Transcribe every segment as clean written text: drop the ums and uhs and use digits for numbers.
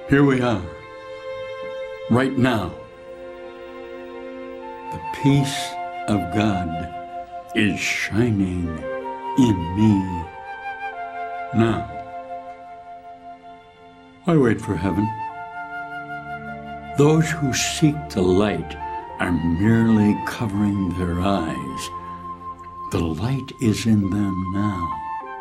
Here we are, right now. The peace of God is shining in me now. Why wait for heaven? Those who seek the light are merely covering their eyes. The light is in them now.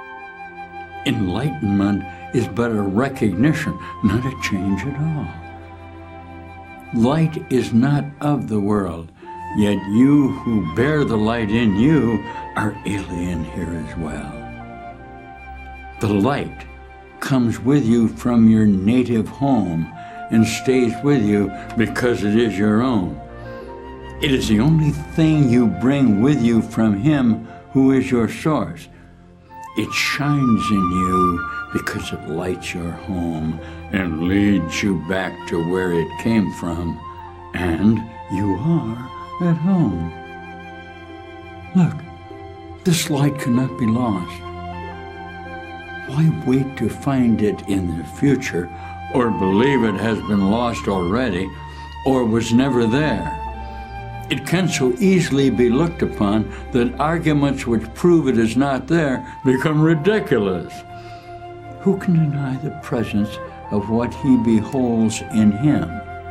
Enlightenment is but a recognition, not a change at all. Light is not of the world, yet you who bear the light in you are alien here as well. The light comes with you from your native home and stays with you because it is your own. It is the only thing you bring with you from Him who is your source. It shines in you because it lights your home and leads you back to where it came from, and you are at home. Look, this light cannot be lost. Why wait to find it in the future, or believe it has been lost already, or was never there? It can so easily be looked upon that arguments which prove it is not there become ridiculous. Who can deny the presence of what he beholds in him?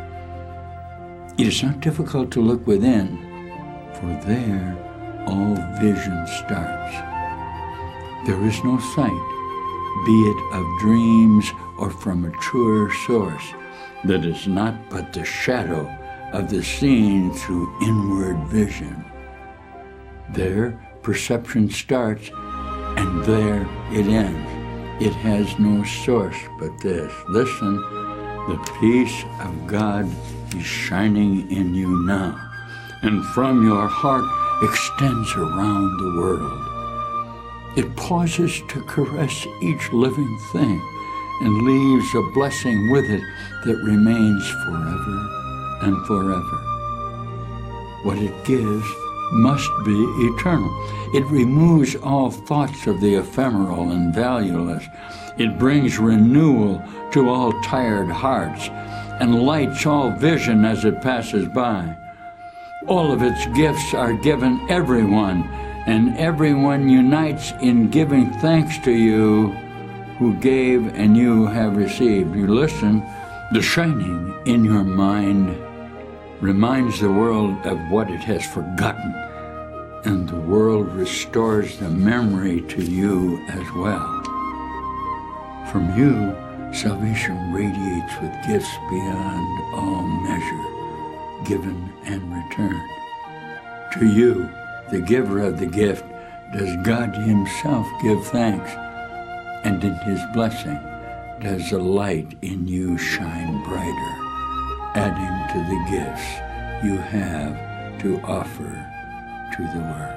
It is not difficult to look within, for there all vision starts. There is no sight, be it of dreams or from a truer source, that is not but the shadow of the seen through inward vision. There perception starts, and there it ends. It has no source but this. Listen, the peace of God is shining in you now, and from your heart extends around the world. It pauses to caress each living thing and leaves a blessing with it that remains forever and forever. What it gives must be eternal. It removes all thoughts of the ephemeral and valueless. It brings renewal to all tired hearts and lights all vision as it passes by. All of its gifts are given everyone, and everyone unites in giving thanks to you who gave and you have received. You listen, the shining in your mind reminds the world of what it has forgotten, and the world restores the memory to you as well. From you, salvation radiates with gifts beyond all measure, given and returned. To you, the giver of the gift, does God Himself give thanks, and in His blessing does the light in you shine brighter, adding to the gifts you have to offer to the world.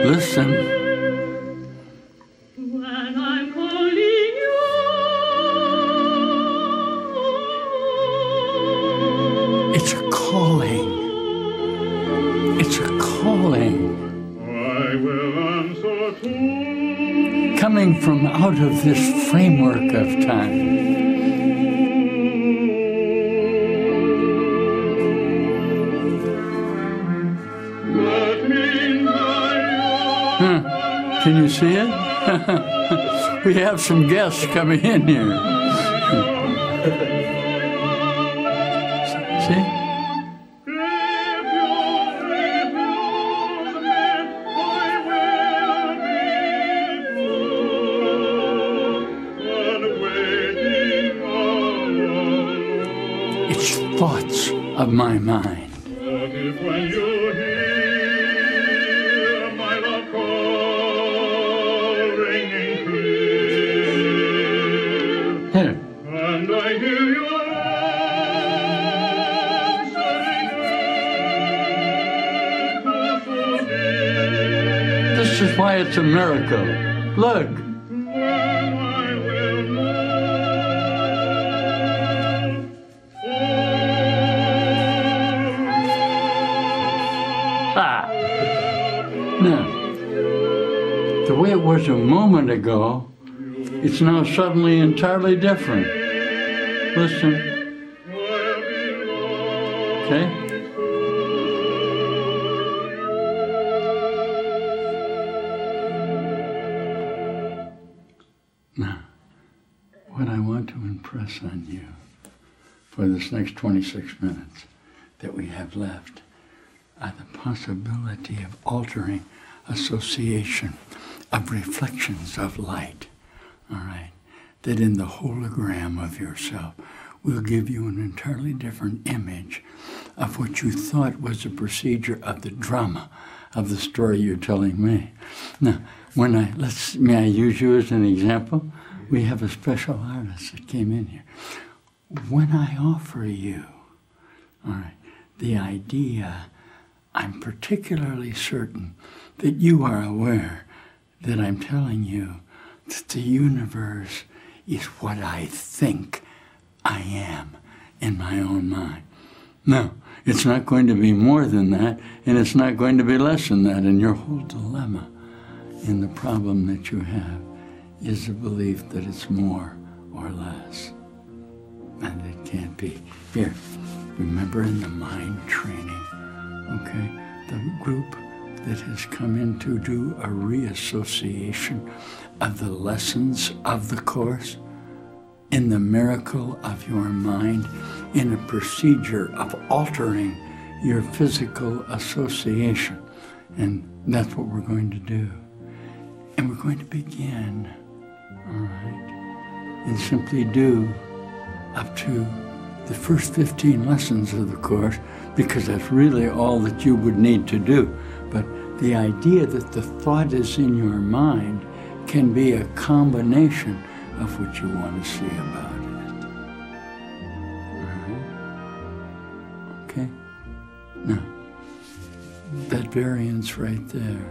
Listen. When I'm calling you, it's a calling. It's a calling. I will answer too. Coming from out of this framework of time. Can you see it? We have some guests coming in here. See? It's thoughts of my mind. What if when you hear my love call ringing clear, Here. and I hear your answering echo so dear, This is why it's a miracle. Look. when I will know, Ah. Now, the way it was a moment ago, it's now suddenly entirely different. Listen. Okay? Now, what I want to impress on you for this next 26 minutes that we have left are the possibility of altering association, of reflections of light, all right, that in the hologram of yourself will give you an entirely different image of what you thought was a procedure of the drama of the story you're telling me. Now, may I use you as an example? We have a special artist that came in here. When I offer you, all right, the idea, I'm particularly certain that you are aware that I'm telling you that the universe is what I think I am in my own mind. No, it's not going to be more than that, and it's not going to be less than that. And your whole dilemma in the problem that you have is the belief that it's more or less. And it can't be. Here, remember in the mind training, okay, the group that has come in to do a reassociation of the lessons of the Course in the miracle of your mind, in a procedure of altering your physical association. And that's what we're going to do. And we're going to begin, all right, and simply do up to the first 15 lessons of the Course, because that's really all that you would need to do. But the idea that the thought is in your mind can be a combination of what you want to see about it. All right? Okay? Now, that variance right there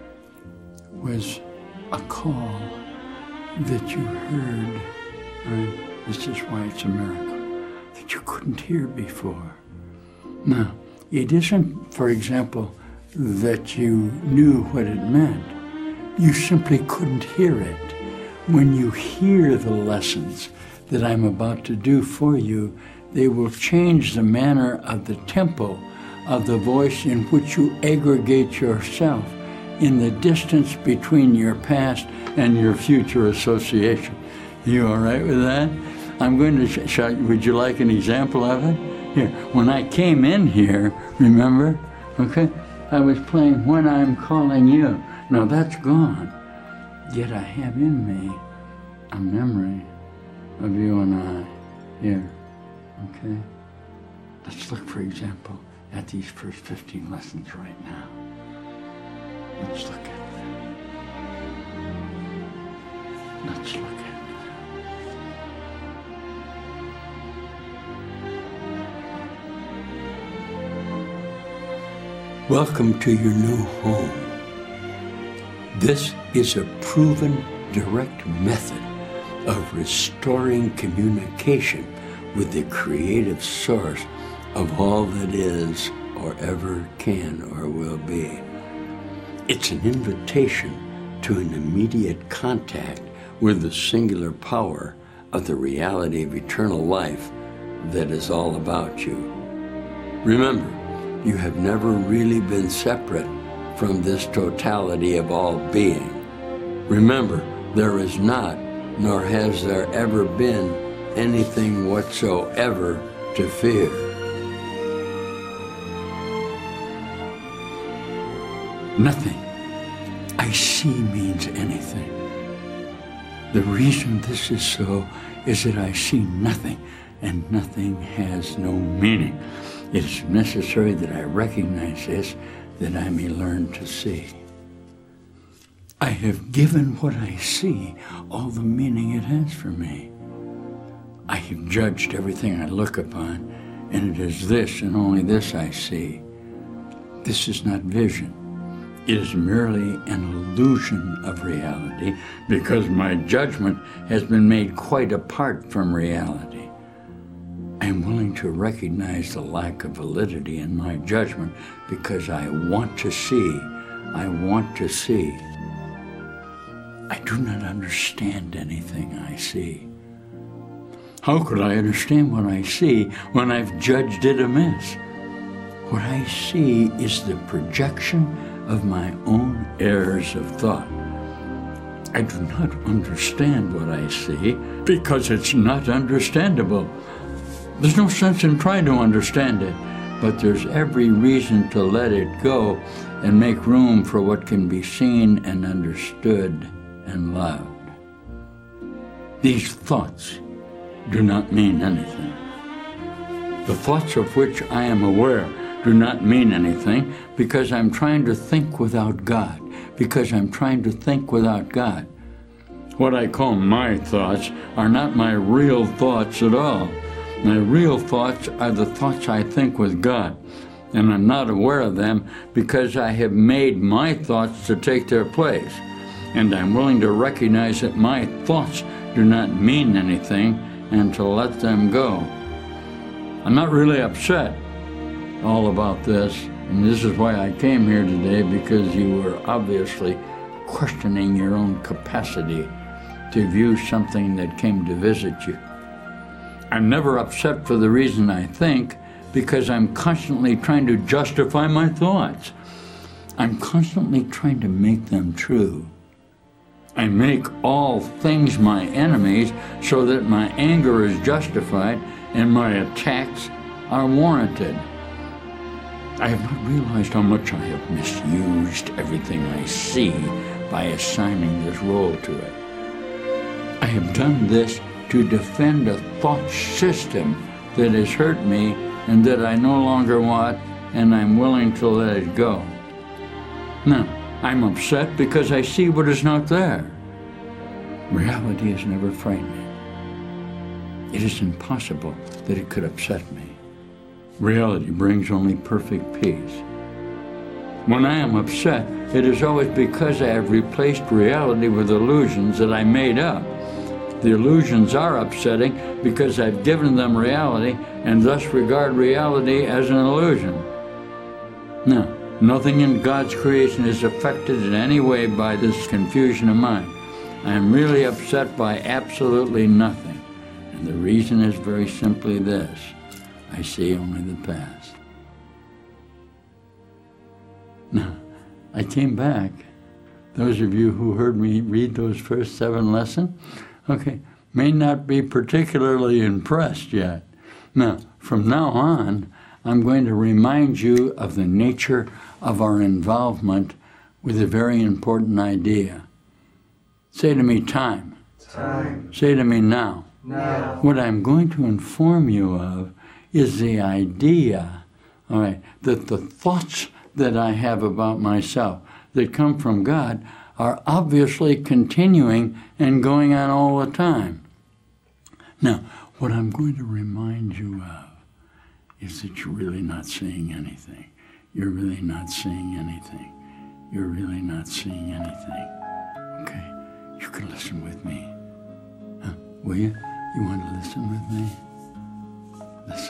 was a call that you heard, right? This is why it's a miracle, that you couldn't hear before. Now, it isn't, for example, that you knew what it meant. You simply couldn't hear it. When you hear the lessons that I'm about to do for you, they will change the manner of the tempo of the voice in which you aggregate yourself in the distance between your past and your future association. You all right with that? I'm going to show you. Would you like an example of it? Here, when I came in here, remember? Okay? I was playing When I'm Calling You. Now that's gone. Yet I have in me a memory of you and I here. Okay? Let's look, for example, at these first 15 lessons right now. Let's look at them. Let's look at them. Welcome to your new home. This is a proven direct method of restoring communication with the creative source of all that is or ever can or will be. It's an invitation to an immediate contact with the singular power of the reality of eternal life that is all about you. Remember, you have never really been separate from this totality of all being. Remember, there is not, nor has there ever been, anything whatsoever to fear. Nothing I see means anything. The reason this is so is that I see nothing, and nothing has no meaning. It is necessary that I recognize this, that I may learn to see. I have given what I see all the meaning it has for me. I have judged everything I look upon, and it is this and only this I see. This is not vision. It is merely an illusion of reality because my judgment has been made quite apart from reality. I am willing to recognize the lack of validity in my judgment because I want to see. I want to see. I do not understand anything I see. How could I understand what I see when I've judged it amiss? What I see is the projection of my own errors of thought. I do not understand what I see because it's not understandable. There's no sense in trying to understand it, but there's every reason to let it go and make room for what can be seen and understood and loved. These thoughts do not mean anything. The thoughts of which I am aware do not mean anything because I'm trying to think without God, because I'm trying to think without God. What I call my thoughts are not my real thoughts at all. My real thoughts are the thoughts I think with God, and I'm not aware of them because I have made my thoughts to take their place, and I'm willing to recognize that my thoughts do not mean anything and to let them go. I'm not really upset all about this, and this is why I came here today, because you were obviously questioning your own capacity to view something that came to visit you. I'm never upset for the reason I think, because I'm constantly trying to justify my thoughts. I'm constantly trying to make them true. I make all things my enemies so that my anger is justified and my attacks are warranted. I have not realized how much I have misused everything I see by assigning this role to it. I have done this to defend a thought system that has hurt me and that I no longer want, and I'm willing to let it go. Now, I'm upset because I see what is not there. Reality has never frightened me. It is impossible that it could upset me. Reality brings only perfect peace. When I am upset, it is always because I have replaced reality with illusions that I made up. The illusions are upsetting because I've given them reality and thus regard reality as an illusion. Now, nothing in God's creation is affected in any way by this confusion of mine. I am really upset by absolutely nothing. And the reason is very simply this: I see only the past. Now, I came back. Those of you who heard me read those first 7 lessons, may not be particularly impressed yet. Now, from now on, I'm going to remind you of the nature of our involvement with a very important idea. Say to me, time. Time. Say to me, now. Now. What I'm going to inform you of is the idea, that the thoughts that I have about myself that come from God are obviously continuing and going on all the time. Now, what I'm going to remind you of is that you're really not seeing anything. You're really not seeing anything. you're really not seeing anything. Okay, you can listen with me. Huh? Will you? You want to listen with me? Listen.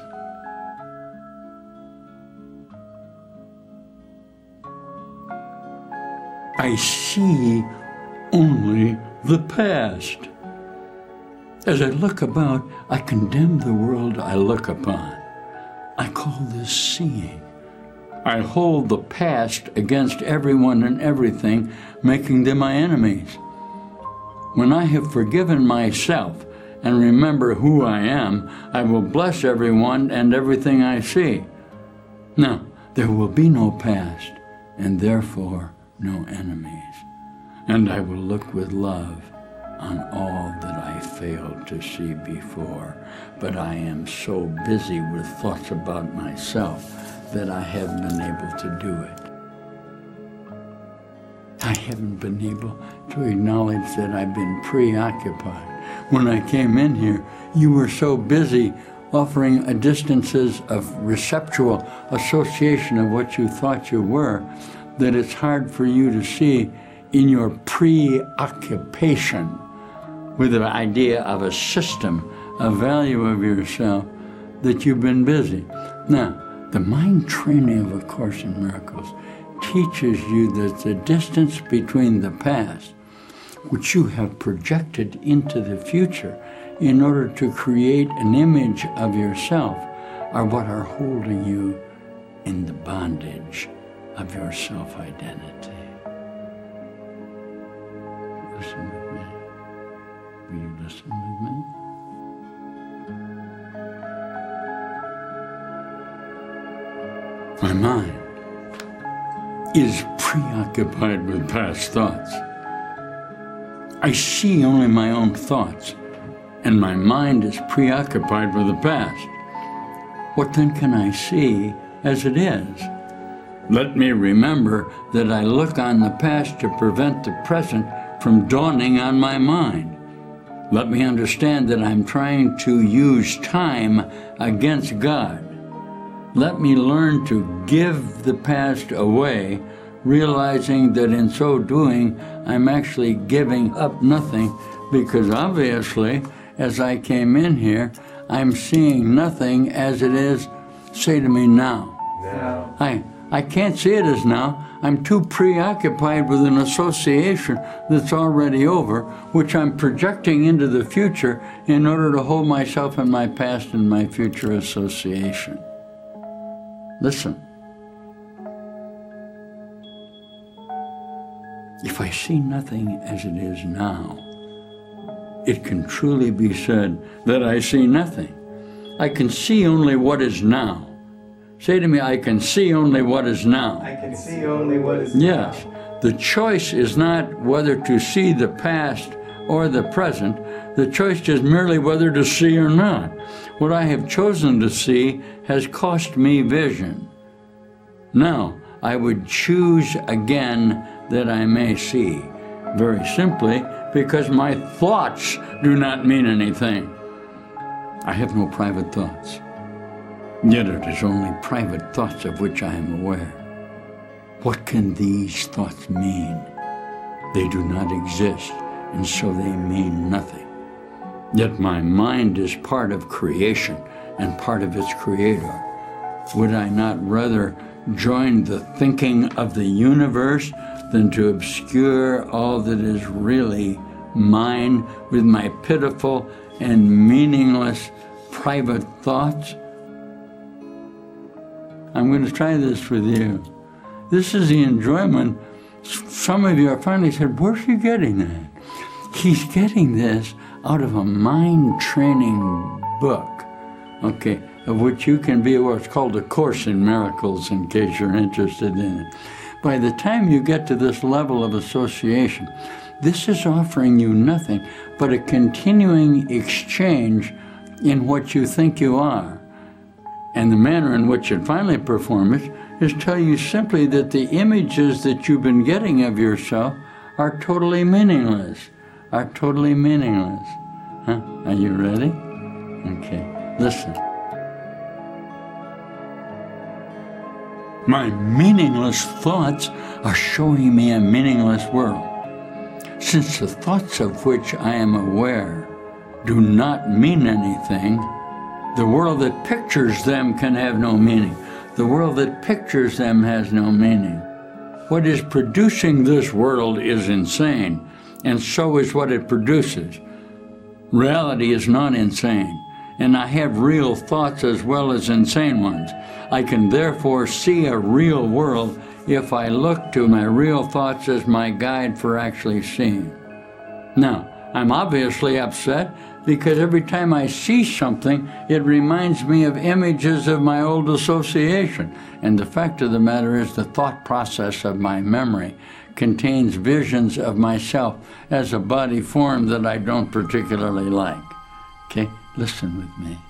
I see only the past. As I look about, I condemn the world I look upon. I call this seeing. I hold the past against everyone and everything, making them my enemies. When I have forgiven myself and remember who I am, I will bless everyone and everything I see. Now, there will be no past, and therefore no enemies. And I will look with love on all that I failed to see before. But I am so busy with thoughts about myself that I haven't been able to do it. I haven't been able to acknowledge that I've been preoccupied. When I came in here, you were so busy offering a distances of receptual association of what you thought you were that it's hard for you to see in your preoccupation with the idea of a system, a value of yourself, that you've been busy. Now, the mind training of A Course in Miracles teaches you that the distance between the past, which you have projected into the future in order to create an image of yourself, are what are holding you in the bondage of your self-identity. Listen with me. Will you listen with me? My mind is preoccupied with past thoughts. I see only my own thoughts, and my mind is preoccupied with the past. What then can I see as it is? Let me remember that I look on the past to prevent the present from dawning on my mind. Let me understand that I'm trying to use time against God. Let me learn to give the past away, realizing that in so doing, I'm actually giving up nothing, because obviously, as I came in here, I'm seeing nothing as it is. Say to me now. Now. I can't see it as now. I'm too preoccupied with an association that's already over, which I'm projecting into the future in order to hold myself in my past and my future association. Listen. If I see nothing as it is now, it can truly be said that I see nothing. I can see only what is now. Say to me, I can see only what is now. I can see only what is Yes. now. The choice is not whether to see the past or the present. The choice is merely whether to see or not. What I have chosen to see has cost me vision. Now, I would choose again that I may see. Very simply, because my thoughts do not mean anything. I have no private thoughts. Yet it is only private thoughts of which I am aware. What can these thoughts mean? They do not exist, and so they mean nothing. Yet my mind is part of creation and part of its creator. Would I not rather join the thinking of the universe than to obscure all that is really mine with my pitiful and meaningless private thoughts? I'm going to try this with you. This is the enjoyment. Some of you are finally said, where's he getting that? He's getting this out of a mind training book, okay, of which you can be aware. It's called A Course in Miracles, in case you're interested in it. By the time you get to this level of association, this is offering you nothing but a continuing exchange in what you think you are. And the manner in which it finally perform it is tell you simply that the images that you've been getting of yourself are totally meaningless, Huh? Are you ready? Okay, listen. My meaningless thoughts are showing me a meaningless world. Since the thoughts of which I am aware do not mean anything, the world that pictures them can have no meaning. The world that pictures them has no meaning. What is producing this world is insane, and so is what it produces. Reality is not insane, and I have real thoughts as well as insane ones. I can therefore see a real world if I look to my real thoughts as my guide for actually seeing. Now, I'm obviously upset because every time I see something, it reminds me of images of my old association. And the fact of the matter is the thought process of my memory contains visions of myself as a body form that I don't particularly like. Okay, listen with me.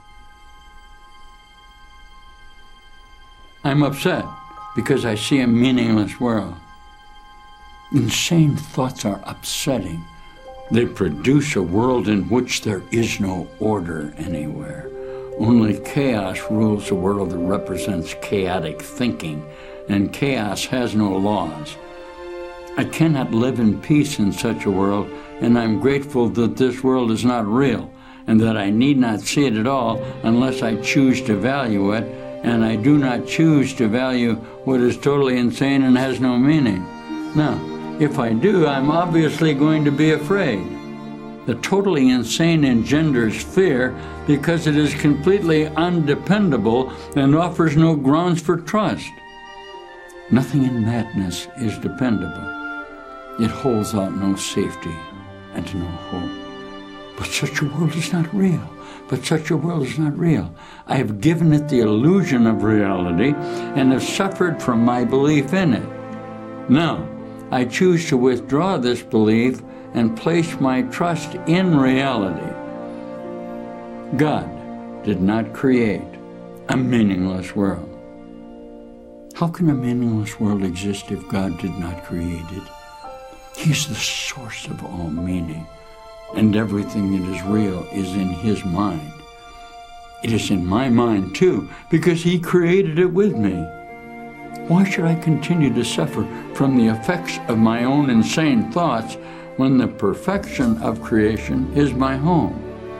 I'm upset because I see a meaningless world. Insane thoughts are upsetting. They produce a world in which there is no order anywhere. Only chaos rules a world that represents chaotic thinking, and chaos has no laws. I cannot live in peace in such a world, and I'm grateful that this world is not real, and that I need not see it at all unless I choose to value it, and I do not choose to value what is totally insane and has no meaning. Now, if I do, I'm obviously going to be afraid. The totally insane engenders fear because it is completely undependable and offers no grounds for trust. Nothing in madness is dependable. It holds out no safety and no hope. But such a world is not real. But such a world is not real. I have given it the illusion of reality and have suffered from my belief in it. Now, I choose to withdraw this belief and place my trust in reality. God did not create a meaningless world. How can a meaningless world exist if God did not create it? He is the source of all meaning, and everything that is real is in His mind. It is in my mind too, because He created it with me. Why should I continue to suffer from the effects of my own insane thoughts when the perfection of creation is my home?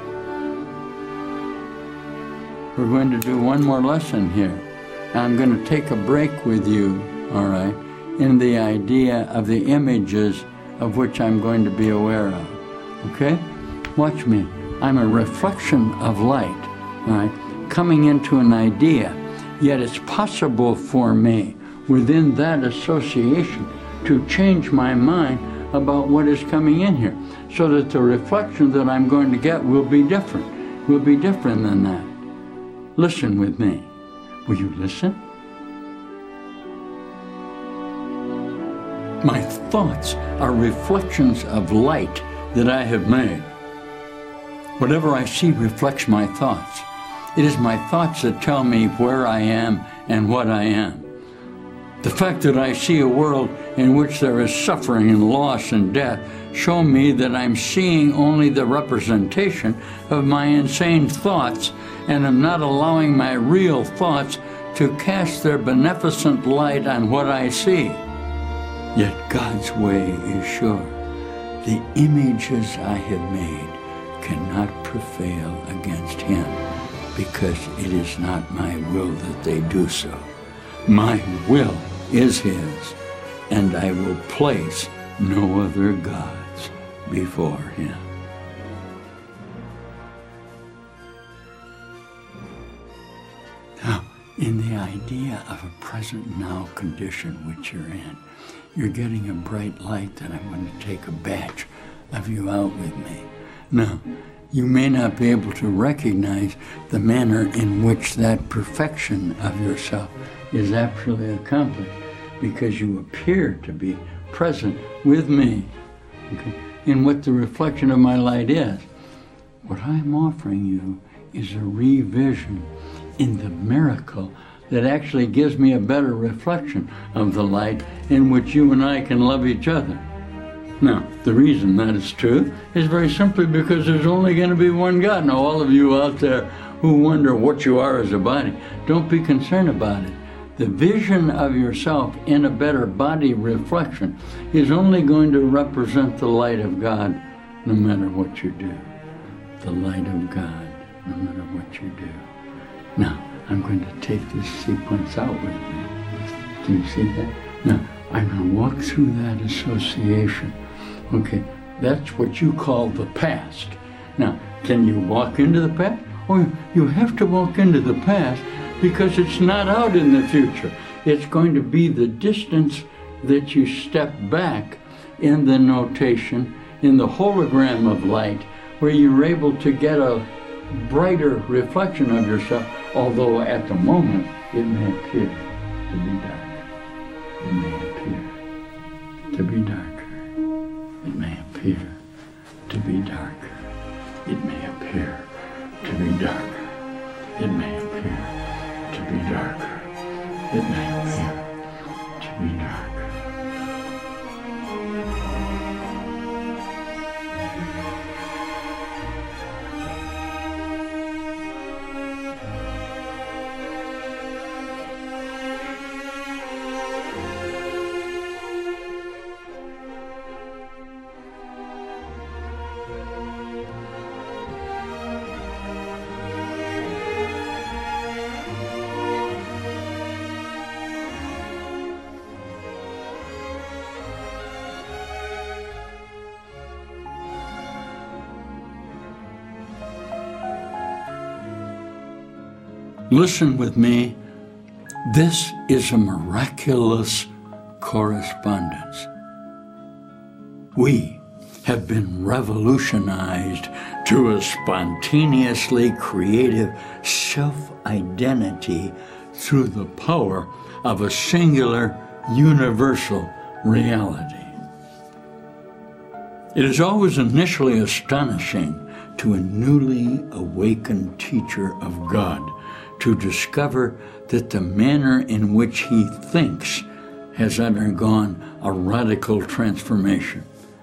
We're going to do one more lesson here. I'm going to take a break with you, all right, in the idea of the images of which I'm going to be aware of, okay? Watch me. I'm a reflection of light, all right, coming into an idea. Yet it's possible for me, within that association, to change my mind about what is coming in here, so that the reflection that I'm going to get will be different than that. Listen with me. Will you listen? My thoughts are reflections of light that I have made. Whatever I see reflects my thoughts. It is my thoughts that tell me where I am and what I am. The fact that I see a world in which there is suffering and loss and death show me that I'm seeing only the representation of my insane thoughts and am not allowing my real thoughts to cast their beneficent light on what I see. Yet God's way is sure. The images I have made cannot prevail against Him, because it is not my will that they do so. My will is His, and I will place no other gods before Him. Now, in the idea of a present now condition which you're in, you're getting a bright light that I'm going to take a batch of you out with me. Now, you may not be able to recognize the manner in which that perfection of yourself is actually accomplished, because you appear to be present with me, okay, in what the reflection of my light is. What I'm offering you is a revision in the miracle that actually gives me a better reflection of the light in which you and I can love each other. Now, the reason that is true is very simply because there's only going to be one God. Now, all of you out there who wonder what you are as a body, don't be concerned about it. the vision of yourself in a better body reflection is only going to represent the light of God no matter what you do. The light of God no matter what you do. Now, I'm going to take this sequence out with me. Can you see that? Now, I'm going to walk through that association. Okay, that's what you call the past. Now, can you walk into the past? Or you have to walk into the past because it's not out in the future. It's going to be the distance that you step back in the notation, in the hologram of light, where you're able to get a brighter reflection of yourself, although at the moment it may appear to be darker. It may appear to be darker. It may appear to be darker. It may appear to be darker. It may appear to be darker. It may appear to be darker. Listen with me. This is a miraculous correspondence. We have been revolutionized to a spontaneously creative self-identity through the power of a singular universal reality. It is always initially astonishing to a newly awakened teacher of God to discover that the manner in which he thinks has undergone a radical transformation.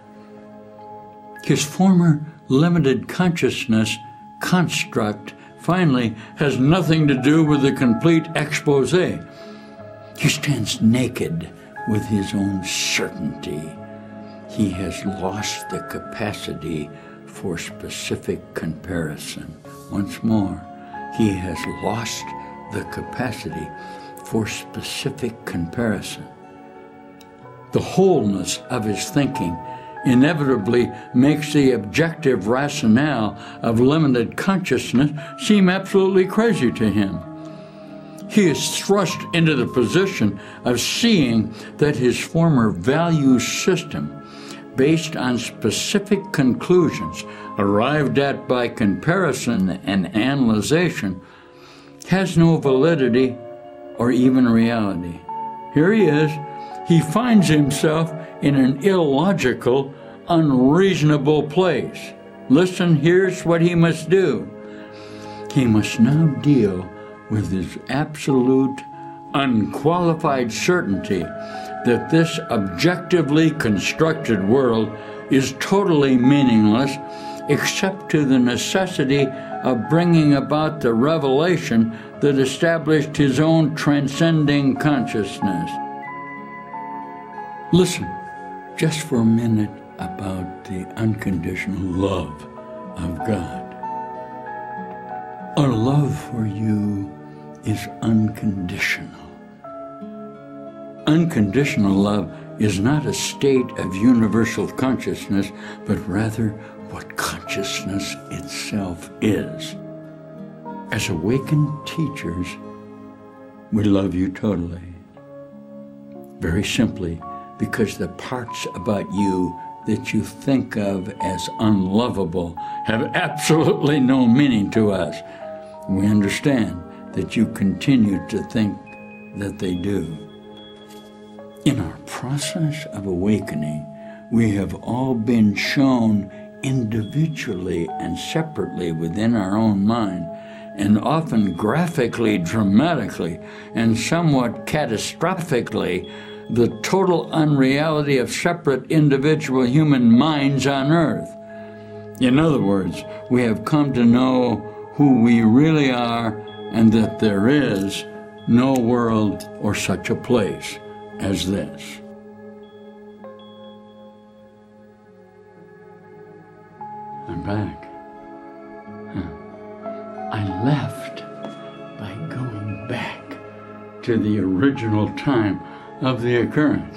His former limited consciousness construct finally has nothing to do with the complete expose. He stands naked with his own certainty. He has lost the capacity for specific comparison. Once more, he has lost the capacity for specific comparison. The wholeness of his thinking inevitably makes the objective rationale of limited consciousness seem absolutely crazy to him. He is thrust into the position of seeing that his former value system, based on specific conclusions arrived at by comparison and analyzation, has no validity or even reality. Here he is. He finds himself in an illogical, unreasonable place. Listen, here's what he must do. He must now deal with his absolute, unqualified certainty that this objectively constructed world is totally meaningless except to the necessity of bringing about the revelation that established his own transcending consciousness. Listen just for a minute about the unconditional love of God. Our love for you is unconditional. Unconditional love is not a state of universal consciousness, but rather what consciousness itself is. As awakened teachers, we love you totally. Very simply, because the parts about you that you think of as unlovable have absolutely no meaning to us. We understand that you continue to think that they do. In our process of awakening, we have all been shown individually and separately within our own mind, and often graphically, dramatically, and somewhat catastrophically, the total unreality of separate individual human minds on earth. In other words, we have come to know who we really are and that there is no world or such a place as this. I'm back. I left by going back to the original time of the occurrence.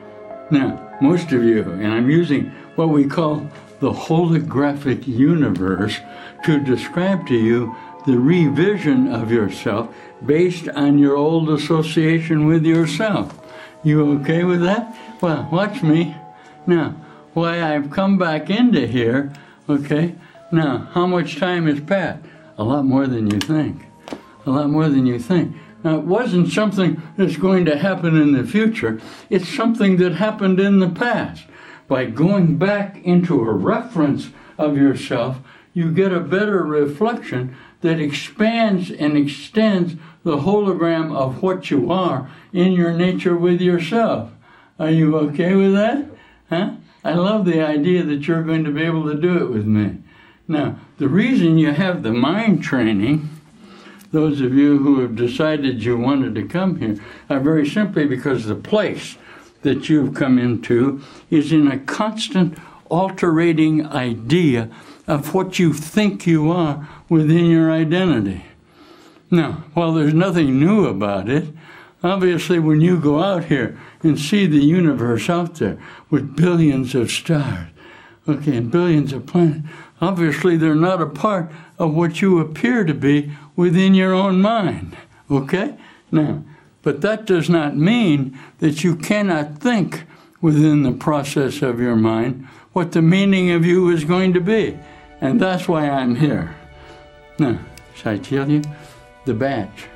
Now, most of you, and I'm using what we call the holographic universe to describe to you the revision of yourself based on your old association with yourself. You okay with that? Well, watch me. Now, why I've come back into here, okay? Now, how much time has passed? A lot more than you think. A lot more than you think. Now, it wasn't something that's going to happen in the future. It's something that happened in the past. By going back into a reference of yourself, you get a better reflection that expands and extends the hologram of what you are in your nature with yourself. Are you okay with that? Huh? I love the idea that you're going to be able to do it with me. Now, the reason you have the mind training, those of you who have decided you wanted to come here, are very simply because the place that you've come into is in a constant altering idea of what you think you are within your identity. Now, while there's nothing new about it, obviously when you go out here and see the universe out there with billions of stars, okay, and billions of planets, obviously they're not a part of what you appear to be within your own mind, okay? Now, but that does not mean that you cannot think within the process of your mind what the meaning of you is going to be. And that's why I'm here. Now, shall I tell you? The batch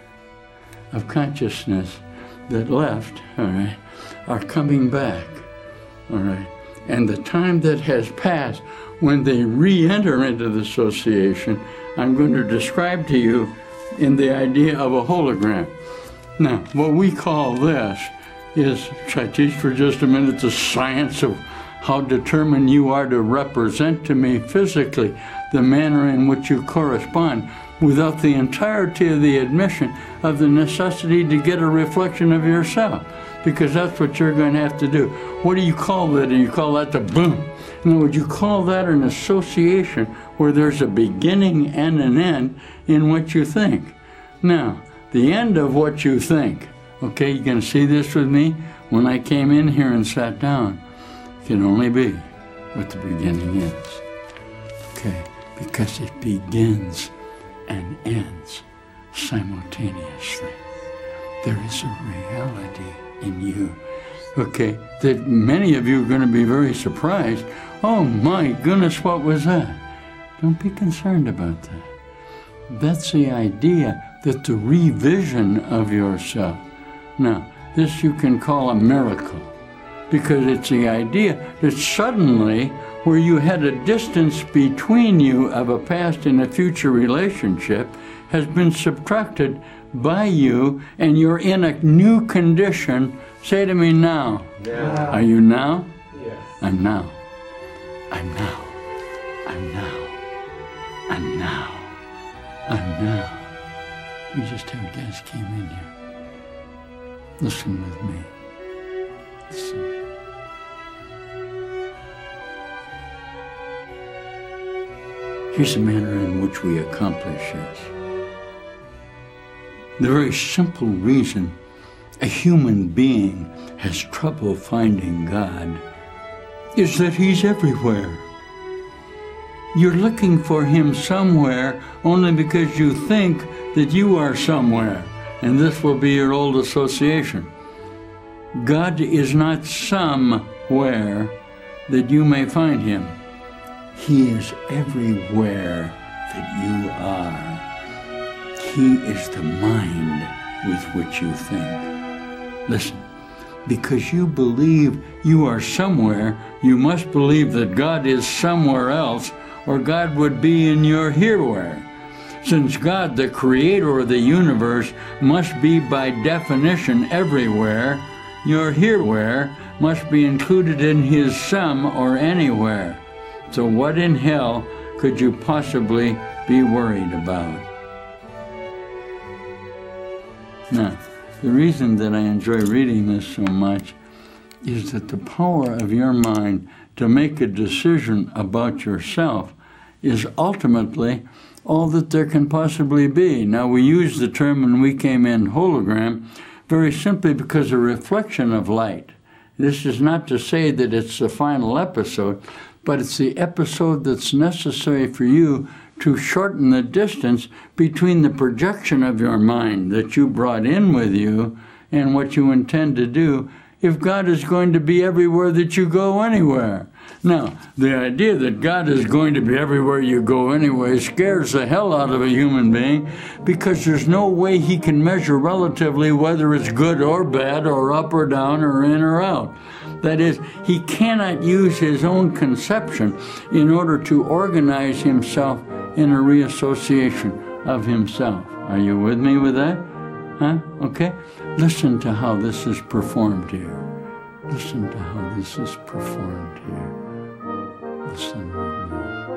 of consciousness that left, all right, are coming back, all right? And the time that has passed when they re-enter into the association, I'm going to describe to you in the idea of a hologram. Now, what we call this is, shall I teach for just a minute the science of how determined you are to represent to me physically the manner in which you correspond without the entirety of the admission of the necessity to get a reflection of yourself, because that's what you're going to have to do. What do you call that? Do you call that the boom? In other words, you call that an association where there's a beginning and an end in what you think. Now, the end of what you think, okay, you can see this with me? When I came in here and sat down, can only be what the beginning is. Okay, because it begins and ends simultaneously. There is a reality in you, okay, that many of you are going to be very surprised. Oh my goodness, what was that? Don't be concerned about that. That's the idea that the revision of yourself. Now, this you can call a miracle, because it's the idea that suddenly, where you had a distance between you of a past and a future relationship, has been subtracted by you, and you're in a new condition. Say to me now. Yeah. Are you now? Yes. I'm now. I'm now. I'm now. I'm now. I'm now. We just had guys came in here. Listen with me. Listen. Here's the manner in which we accomplish this. The very simple reason a human being has trouble finding God is that He's everywhere. You're looking for Him somewhere only because you think that you are somewhere, and this will be your old association. God is not somewhere that you may find Him. He is everywhere that you are. He is the mind with which you think. Listen, because you believe you are somewhere, you must believe that God is somewhere else, or God would be in your herewhere. Since God, the creator of the universe, must be by definition everywhere, your herewhere must be included in His some or anywhere. So what in hell could you possibly be worried about? Now, the reason that I enjoy reading this so much is that the power of your mind to make a decision about yourself is ultimately all that there can possibly be. Now, we use the term when we came in hologram very simply because a reflection of light. This is not to say that it's the final episode, but it's the episode that's necessary for you to shorten the distance between the projection of your mind that you brought in with you and what you intend to do if God is going to be everywhere that you go anywhere. Now, the idea that God is going to be everywhere you go anyway scares the hell out of a human being because there's no way he can measure relatively whether it's good or bad or up or down or in or out. That is, he cannot use his own conception in order to organize himself in a reassociation of himself. Are you with me with that? Huh? Okay? Listen to how this is performed here. Listen to how this is performed here. Listen with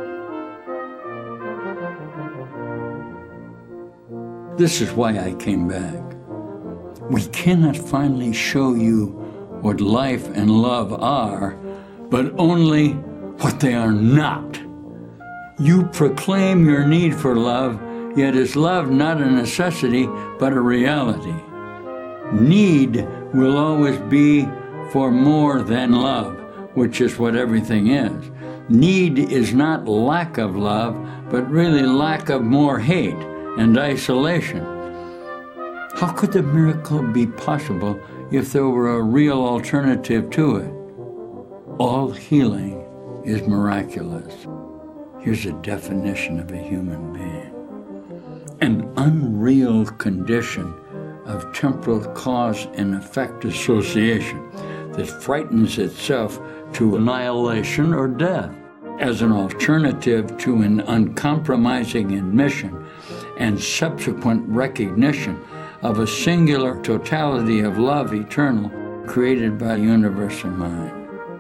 me. This is why I came back. We cannot finally show you what life and love are, but only what they are not. You proclaim your need for love, yet is love not a necessity, but a reality. Need will always be for more than love, which is what everything is. Need is not lack of love, but really lack of more hate and isolation. How could the miracle be possible if there were a real alternative to it? All healing is miraculous. Here's a definition of a human being. An unreal condition of temporal cause and effect association that frightens itself to annihilation or death as an alternative to an uncompromising admission and subsequent recognition of a singular totality of love eternal created by the universal mind.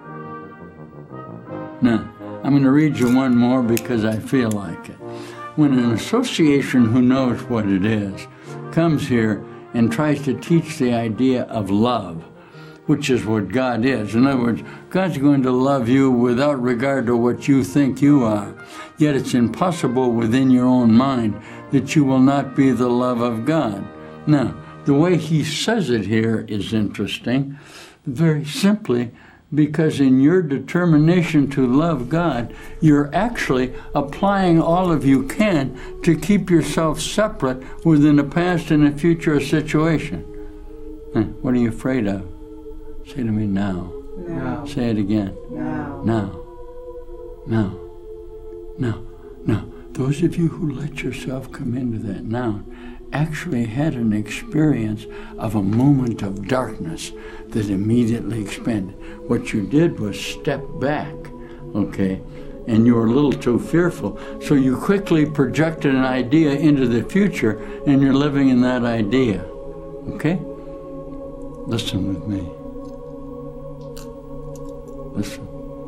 Now, I'm going to read you one more because I feel like it. When an association who knows what it is comes here and tries to teach the idea of love, which is what God is. In other words, God's going to love you without regard to what you think you are. Yet it's impossible within your own mind that you will not be the love of God. Now, the way he says it here is interesting, very simply because in your determination to love God, you're actually applying all of you can to keep yourself separate within a past and a future situation. What are you afraid of? Say to me now. Now. Say it again. Now. Now. Now. Now. Now. Those of you who let yourself come into that now actually had an experience of a moment of darkness that immediately expanded. What you did was step back, okay? And you were a little too fearful. So you quickly projected an idea into the future and you're living in that idea, okay? Listen with me. Listen.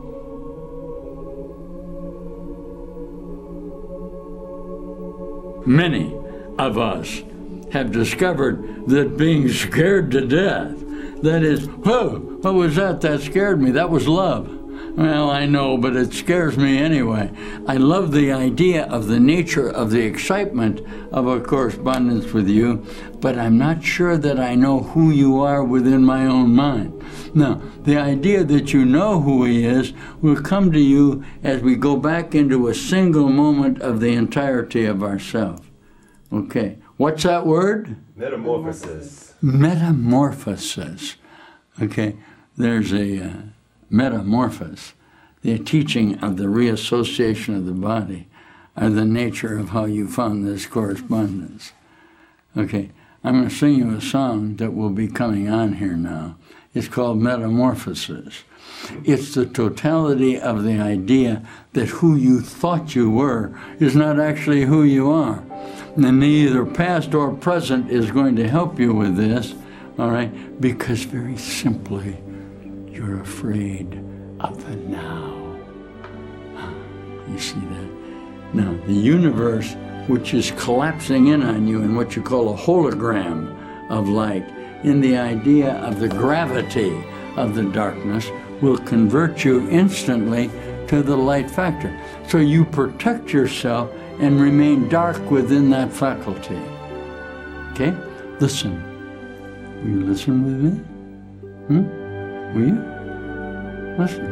Many of us have discovered that being scared to death, that is, whoa, what was that? That scared me. That was love. Well, I know, but it scares me anyway. I love the idea of the nature of the excitement of a correspondence with you, but I'm not sure that I know who you are within my own mind. Now, the idea that you know who he is will come to you as we go back into a single moment of the entirety of ourselves. Okay, what's that word? Metamorphosis. Metamorphosis. Okay, there's a metamorphosis, the teaching of the reassociation of the body, are the nature of how you found this correspondence. Okay, I'm going to sing you a song that will be coming on here now. It's called Metamorphosis. It's the totality of the idea that who you thought you were is not actually who you are. And neither past or present is going to help you with this, all right? Because very simply, you're afraid of the now. You see that? Now, the universe, which is collapsing in on you in what you call a hologram of light, in the idea of the gravity of the darkness, will convert you instantly to the light factor. So you protect yourself and remain dark within that faculty. Okay? Listen. Will you listen with me? Will you? Listen.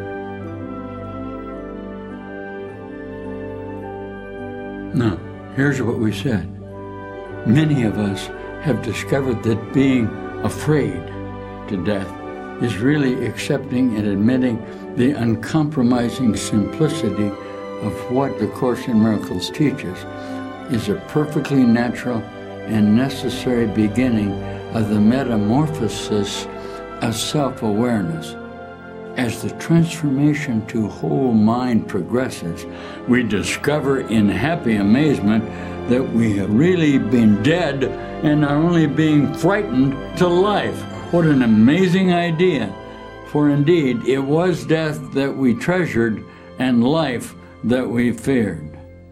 Now, here's what we said. Many of us have discovered that being afraid to death is really accepting and admitting the uncompromising simplicity of what the Course in Miracles teaches is a perfectly natural and necessary beginning of the metamorphosis of self-awareness. As the transformation to whole mind progresses, we discover in happy amazement that we have really been dead and are only being frightened to life. What an amazing idea! For indeed, it was death that we treasured and life that we feared.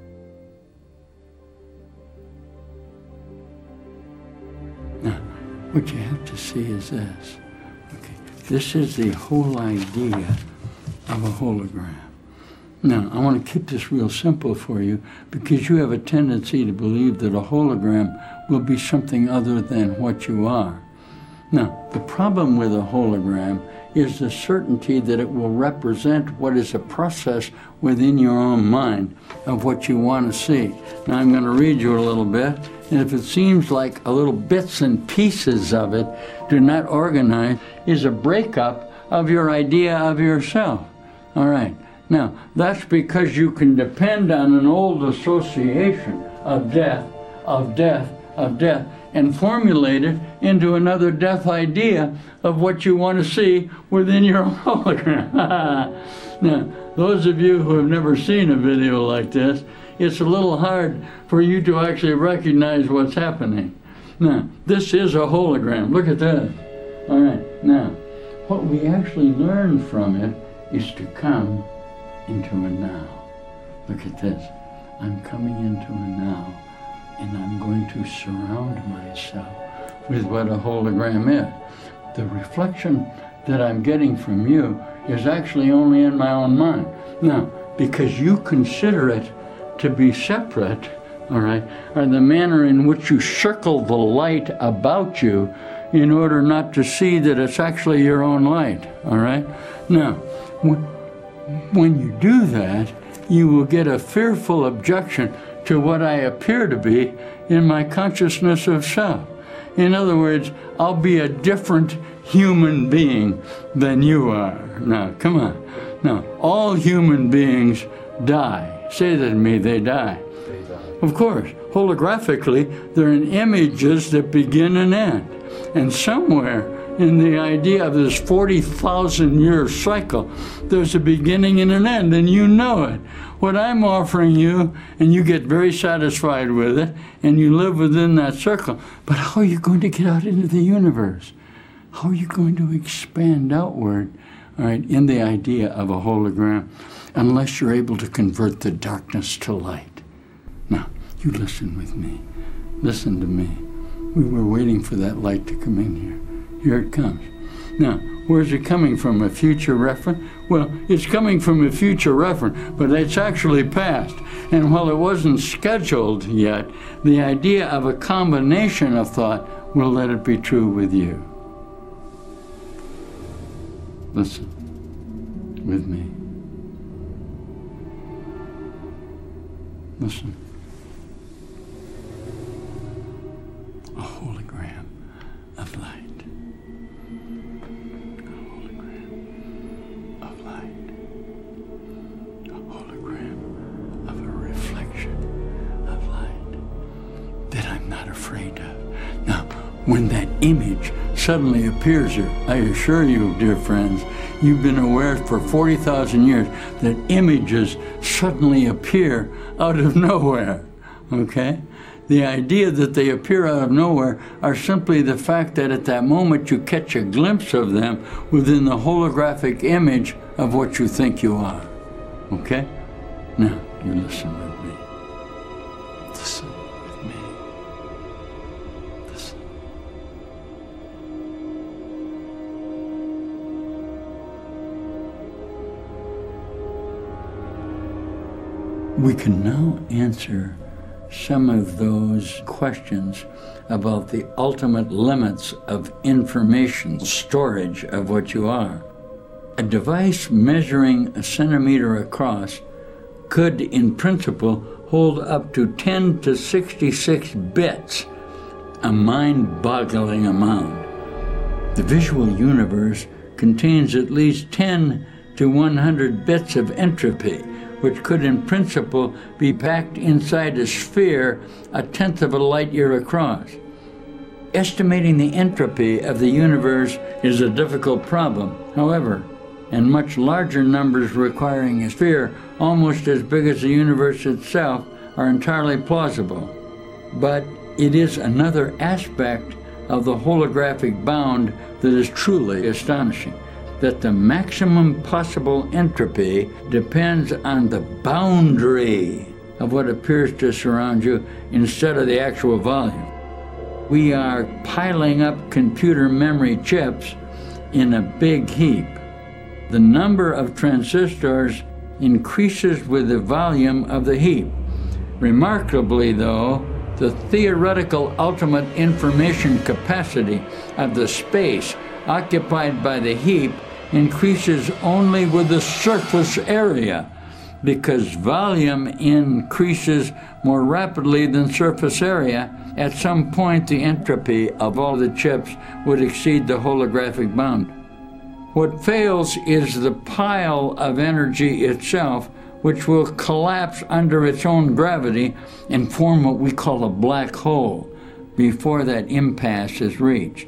Now, what you have to see is this. Okay, this is the whole idea of a hologram. Now, I want to keep this real simple for you because you have a tendency to believe that a hologram will be something other than what you are. Now, the problem with a hologram is the certainty that it will represent what is a process within your own mind of what you want to see. Now, I'm going to read you a little bit, and if it seems like a little bits and pieces of it do not organize, is a breakup of your idea of yourself. All right. Now, that's because you can depend on an old association of death, of death, of death, and formulate it into another death idea of what you want to see within your hologram. Now, those of you who have never seen a video like this, it's a little hard for you to actually recognize what's happening. Now, this is a hologram. Look at this. All right. Now, what we actually learn from it is to come into a now. Look at this. I'm coming into a now. And I'm going to surround myself with what a hologram is. The reflection that I'm getting from you is actually only in my own mind. Now, because you consider it to be separate, all right, or the manner in which you circle the light about you in order not to see that it's actually your own light, all right? Now, when you do that, you will get a fearful objection to what I appear to be in my consciousness of self. In other words, I'll be a different human being than you are. Now, come on. Now, all human beings die. Say that to me, they die. Of course, holographically, they're in images that begin and end. And somewhere in the idea of this 40,000 year cycle, there's a beginning and an end, and you know it. What I'm offering you, and you get very satisfied with it, and you live within that circle. But how are you going to get out into the universe? How are you going to expand outward, all right, in the idea of a hologram, unless you're able to convert the darkness to light? Now, you listen with me. Listen to me. We were waiting for that light to come in here. Here it comes. Now, where's it coming from? A future reference? Well, it's coming from a future reference, but it's actually past. And while it wasn't scheduled yet, the idea of a combination of thought will let it be true with you. Listen with me. Listen. A hologram of light. Afraid of. Now, when that image suddenly appears here, I assure you, dear friends, you've been aware for 40,000 years that images suddenly appear out of nowhere, okay? The idea that they appear out of nowhere are simply the fact that at that moment you catch a glimpse of them within the holographic image of what you think you are, okay? Now, you listen with me. Listen. We can now answer some of those questions about the ultimate limits of information storage of what you are. A device measuring a centimeter across could, in principle, hold up to 10 to 66 bits, a mind-boggling amount. The visual universe contains at least 10 to 100 bits of entropy, which could in principle be packed inside a sphere a tenth of a light year across. Estimating the entropy of the universe is a difficult problem, however, and much larger numbers requiring a sphere almost as big as the universe itself are entirely plausible. But it is another aspect of the holographic bound that is truly astonishing, that the maximum possible entropy depends on the boundary of what appears to surround you instead of the actual volume. We are piling up computer memory chips in a big heap. The number of transistors increases with the volume of the heap. Remarkably, though, the theoretical ultimate information capacity of the space occupied by the heap increases only with the surface area, because volume increases more rapidly than surface area. At some point, the entropy of all the chips would exceed the holographic bound. What fails is the pile of energy itself, which will collapse under its own gravity and form what we call a black hole before that impasse is reached.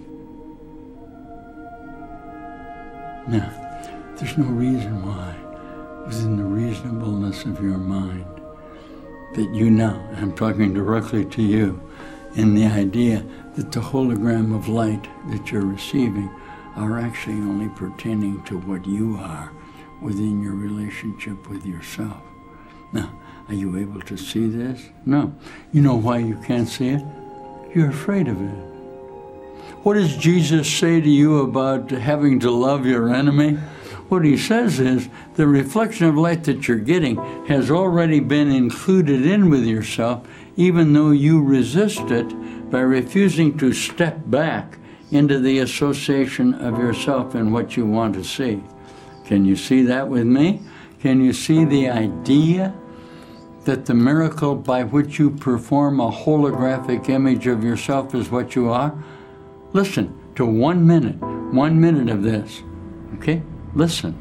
Now, there's no reason why, within the reasonableness of your mind, that you know, I'm talking directly to you, in the idea that the hologram of light that you're receiving are actually only pertaining to what you are within your relationship with yourself. Now, are you able to see this? No. You know why you can't see it? You're afraid of it. What does Jesus say to you about having to love your enemy? What he says is the reflection of light that you're getting has already been included in with yourself, even though you resist it by refusing to step back into the association of yourself and what you want to see. Can you see that with me? Can you see the idea that the miracle by which you perform a holographic image of yourself is what you are? Listen to 1 minute of this, okay? Listen.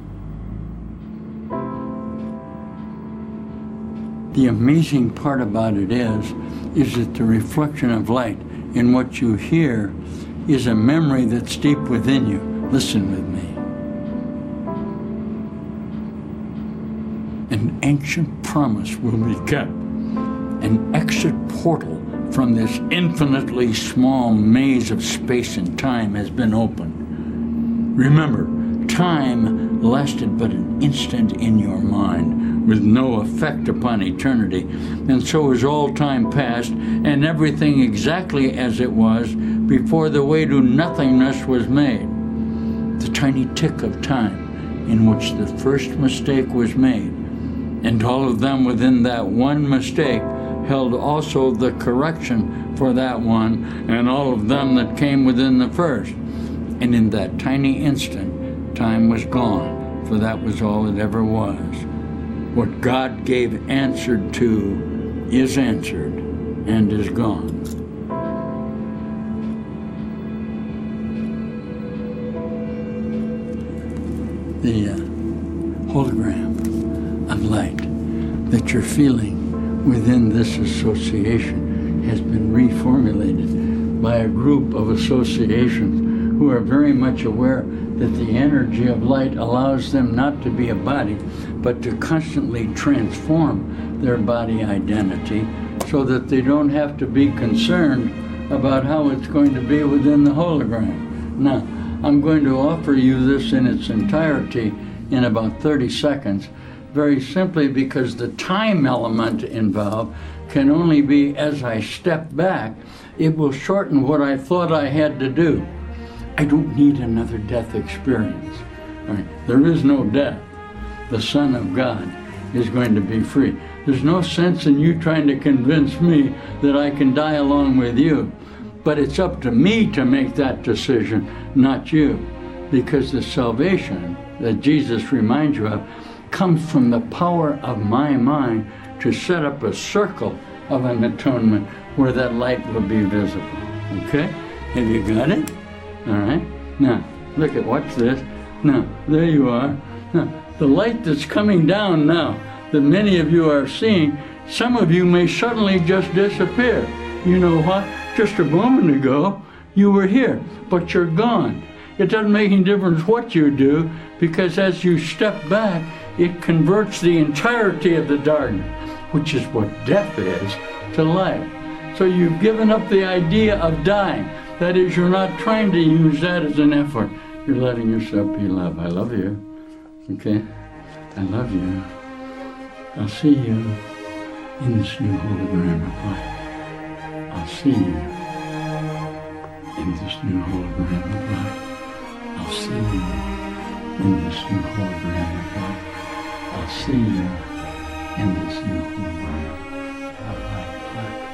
The amazing part about it is that the reflection of light in what you hear is a memory that's deep within you. Listen with me. An ancient promise will be kept. An exit portal from this infinitely small maze of space and time has been opened. Remember, time lasted but an instant in your mind, with no effect upon eternity, and so is all time past, and everything exactly as it was before the way to nothingness was made. The tiny tick of time in which the first mistake was made, and all of them within that one mistake held also the correction for that one, and all of them that came within the first. And in that tiny instant, time was gone, for that was all it ever was. What God gave answered to is answered and is gone. The hologram of light that you're feeling within this association has been reformulated by a group of associations who are very much aware that the energy of light allows them not to be a body, but to constantly transform their body identity so that they don't have to be concerned about how it's going to be within the hologram. Now, I'm going to offer you this in its entirety in about 30 seconds, very simply because the time element involved can only be as I step back. It will shorten what I thought I had to do. I don't need another death experience. Right? There is no death. The Son of God is going to be free. There's no sense in you trying to convince me that I can die along with you. But it's up to me to make that decision, not you. Because the salvation that Jesus reminds you of comes from the power of my mind to set up a circle of an atonement where that light will be visible. Okay? Have you got it? All right? Now, look at, watch this. Now, there you are. Now, the light that's coming down now, that many of you are seeing, some of you may suddenly just disappear. You know what? Just a moment ago, you were here, but you're gone. It doesn't make any difference what you do, because as you step back, it converts the entirety of the darkness, which is what death is, to life. So you've given up the idea of dying. That is, you're not trying to use that as an effort. You're letting yourself be loved. I love you. Okay? I love you. I'll see you in this new hologram of light. I'll see you in this new hologram of light. I'll see you in this new hologram of light. I'll see you in this new hologram of light.